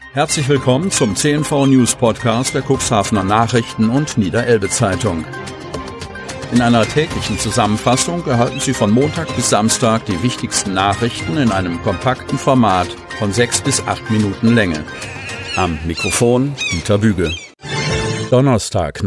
Herzlich willkommen zum CNV News Podcast der Cuxhavener Nachrichten und Niederelbe-Zeitung. In einer täglichen Zusammenfassung erhalten Sie von Montag bis Samstag die wichtigsten Nachrichten in einem kompakten Format von 6 bis 8 Minuten Länge. Am Mikrofon Dieter Büge. Donnerstag,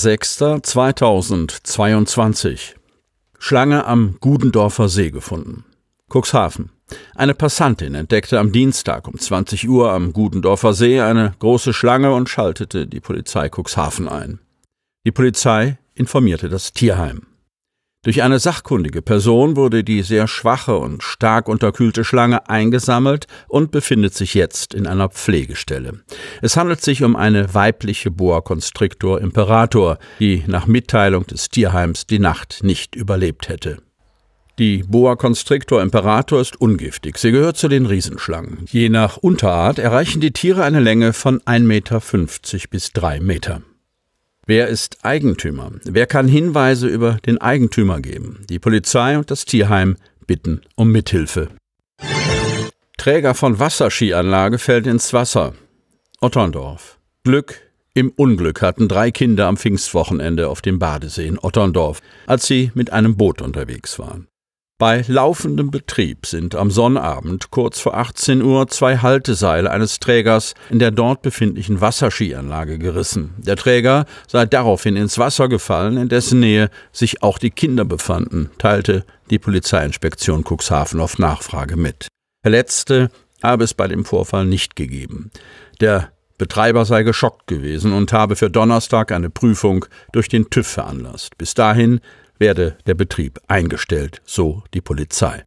9.06.2022. Schlange am Gudendorfer See gefunden. Cuxhaven. Eine Passantin entdeckte am Dienstag um 20 Uhr am Gudendorfer See eine große Schlange und schaltete die Polizei Cuxhaven ein. Die Polizei informierte das Tierheim. Durch eine sachkundige Person wurde die sehr schwache und stark unterkühlte Schlange eingesammelt und befindet sich jetzt in einer Pflegestelle. Es handelt sich um eine weibliche Boa Constrictor Imperator, die nach Mitteilung des Tierheims die Nacht nicht überlebt hätte. Die Boa Constrictor Imperator ist ungiftig. Sie gehört zu den Riesenschlangen. Je nach Unterart erreichen die Tiere eine Länge von 1,50 Meter bis 3 Meter. Wer ist Eigentümer? Wer kann Hinweise über den Eigentümer geben? Die Polizei und das Tierheim bitten um Mithilfe. Träger von Wasserskianlage fällt ins Wasser. Otterndorf. Glück im Unglück hatten 3 Kinder am Pfingstwochenende auf dem Badesee in Otterndorf, als sie mit einem Boot unterwegs waren. Bei laufendem Betrieb sind am Sonnabend kurz vor 18 Uhr 2 Halteseile eines Trägers in der dort befindlichen Wasserskianlage gerissen. Der Träger sei daraufhin ins Wasser gefallen, in dessen Nähe sich auch die Kinder befanden, teilte die Polizeiinspektion Cuxhaven auf Nachfrage mit. Verletzte habe es bei dem Vorfall nicht gegeben. Der Betreiber sei geschockt gewesen und habe für Donnerstag eine Prüfung durch den TÜV veranlasst. Bis dahin werde der Betrieb eingestellt, so die Polizei.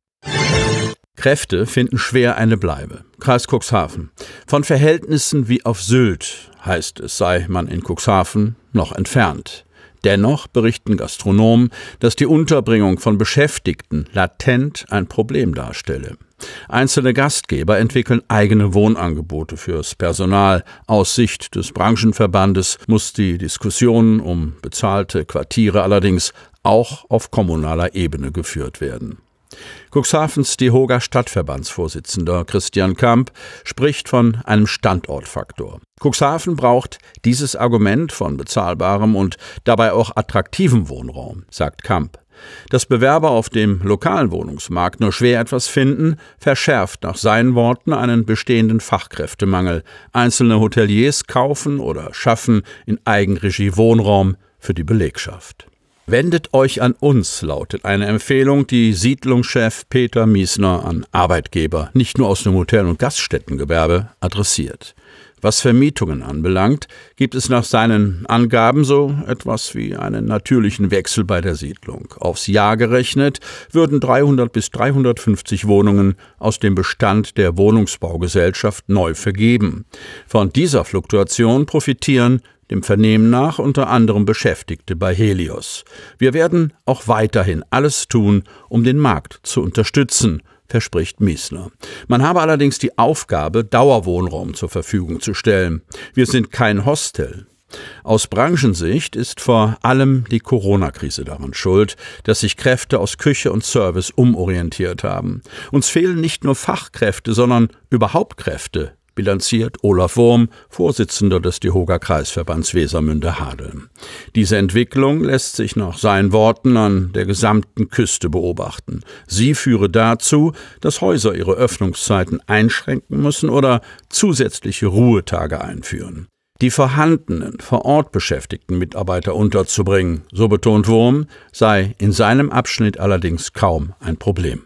Kräfte finden schwer eine Bleibe. Kreis Cuxhaven. Von Verhältnissen wie auf Sylt, heißt es, sei man in Cuxhaven noch entfernt. Dennoch berichten Gastronomen, dass die Unterbringung von Beschäftigten latent ein Problem darstelle. Einzelne Gastgeber entwickeln eigene Wohnangebote fürs Personal. Aus Sicht des Branchenverbandes muss die Diskussion um bezahlte Quartiere allerdings auch auf kommunaler Ebene geführt werden. Cuxhavens DEHOGA Stadtverbandsvorsitzender Christian Kamp spricht von einem Standortfaktor. Cuxhaven braucht dieses Argument von bezahlbarem und dabei auch attraktivem Wohnraum, sagt Kamp. Dass Bewerber auf dem lokalen Wohnungsmarkt nur schwer etwas finden, verschärft nach seinen Worten einen bestehenden Fachkräftemangel. Einzelne Hoteliers kaufen oder schaffen in Eigenregie Wohnraum für die Belegschaft. Wendet euch an uns, lautet eine Empfehlung, die Siedlungschef Peter Miesner an Arbeitgeber, nicht nur aus dem Hotel- und Gaststättengewerbe, adressiert. Was Vermietungen anbelangt, gibt es nach seinen Angaben so etwas wie einen natürlichen Wechsel bei der Siedlung. Aufs Jahr gerechnet würden 300 bis 350 Wohnungen aus dem Bestand der Wohnungsbaugesellschaft neu vergeben. Von dieser Fluktuation profitieren dem Vernehmen nach unter anderem Beschäftigte bei Helios. Wir werden auch weiterhin alles tun, um den Markt zu unterstützen, verspricht Miesner. Man habe allerdings die Aufgabe, Dauerwohnraum zur Verfügung zu stellen. Wir sind kein Hostel. Aus Branchensicht ist vor allem die Corona-Krise daran schuld, dass sich Kräfte aus Küche und Service umorientiert haben. Uns fehlen nicht nur Fachkräfte, sondern überhaupt Kräfte, bilanziert Olaf Wurm, Vorsitzender des DEHOGA-Kreisverbands Wesermünde-Hadeln. Diese Entwicklung lässt sich nach seinen Worten an der gesamten Küste beobachten. Sie führe dazu, dass Häuser ihre Öffnungszeiten einschränken müssen oder zusätzliche Ruhetage einführen. Die vorhandenen, vor Ort beschäftigten Mitarbeiter unterzubringen, so betont Wurm, sei in seinem Abschnitt allerdings kaum ein Problem.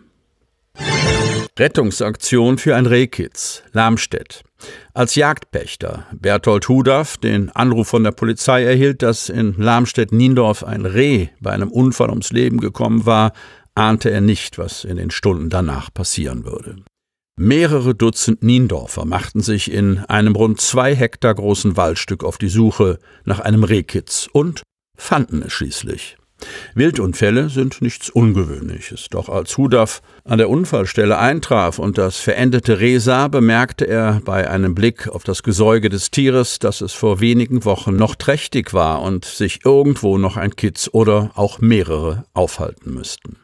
Rettungsaktion für ein Rehkitz, Lamstedt. Als Jagdpächter Berthold Hudaff den Anruf von der Polizei erhielt, dass in Lamstedt-Niendorf ein Reh bei einem Unfall ums Leben gekommen war, ahnte er nicht, was in den Stunden danach passieren würde. Mehrere Dutzend Niendorfer machten sich in einem rund 2 Hektar großen Waldstück auf die Suche nach einem Rehkitz und fanden es schließlich. Wildunfälle sind nichts Ungewöhnliches, doch als Hudaff an der Unfallstelle eintraf und das verendete Reh sah, bemerkte er bei einem Blick auf das Gesäuge des Tieres, dass es vor wenigen Wochen noch trächtig war und sich irgendwo noch ein Kitz oder auch mehrere aufhalten müssten.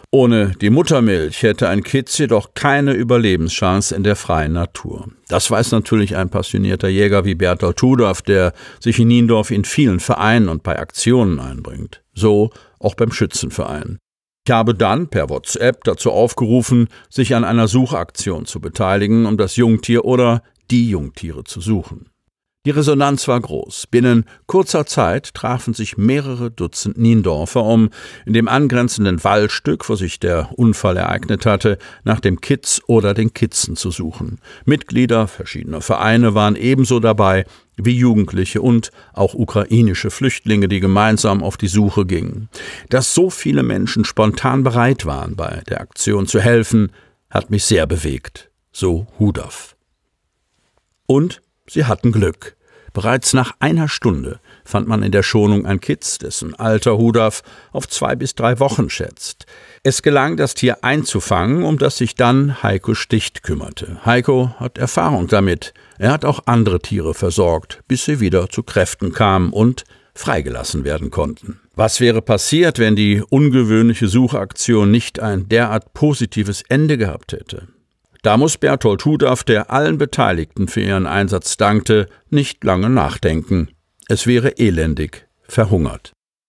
Ohne die Muttermilch hätte ein Kitz jedoch keine Überlebenschance in der freien Natur. Das weiß natürlich ein passionierter Jäger wie Berthold Hudorf, der sich in Niendorf in vielen Vereinen und bei Aktionen einbringt. So auch beim Schützenverein. Ich habe dann per WhatsApp dazu aufgerufen, sich an einer Suchaktion zu beteiligen, um das Jungtier oder die Jungtiere zu suchen. Die Resonanz war groß. Binnen kurzer Zeit trafen sich mehrere Dutzend Niendorfer, um in dem angrenzenden Waldstück, wo sich der Unfall ereignet hatte, nach dem Kitz oder den Kitzen zu suchen. Mitglieder verschiedener Vereine waren ebenso dabei wie Jugendliche und auch ukrainische Flüchtlinge, die gemeinsam auf die Suche gingen. Dass so viele Menschen spontan bereit waren, bei der Aktion zu helfen, hat mich sehr bewegt. So Hudorf. Und sie hatten Glück. Bereits nach einer Stunde fand man in der Schonung ein Kitz, dessen Alter Hudorf auf 2 bis 3 Wochen schätzt. Es gelang, das Tier einzufangen, um das sich dann Heiko Sticht kümmerte. Heiko hat Erfahrung damit. Er hat auch andere Tiere versorgt, bis sie wieder zu Kräften kamen und freigelassen werden konnten. Was wäre passiert, wenn die ungewöhnliche Suchaktion nicht ein derart positives Ende gehabt hätte? Da muss Berthold Hudorf, der allen Beteiligten für ihren Einsatz dankte, nicht lange nachdenken. Es wäre elendig verhungert.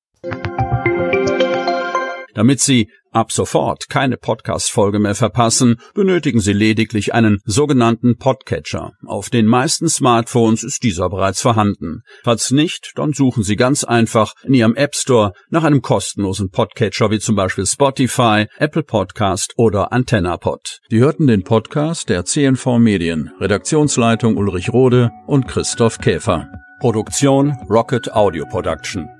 Damit Sie ab sofort keine Podcast-Folge mehr verpassen, benötigen Sie lediglich einen sogenannten Podcatcher. Auf den meisten Smartphones ist dieser bereits vorhanden. Falls nicht, dann suchen Sie ganz einfach in Ihrem App Store nach einem kostenlosen Podcatcher wie zum Beispiel Spotify, Apple Podcast oder AntennaPod. Sie hörten den Podcast der CNV Medien, Redaktionsleitung Ulrich Rode und Christoph Käfer. Produktion Rocket Audio Production.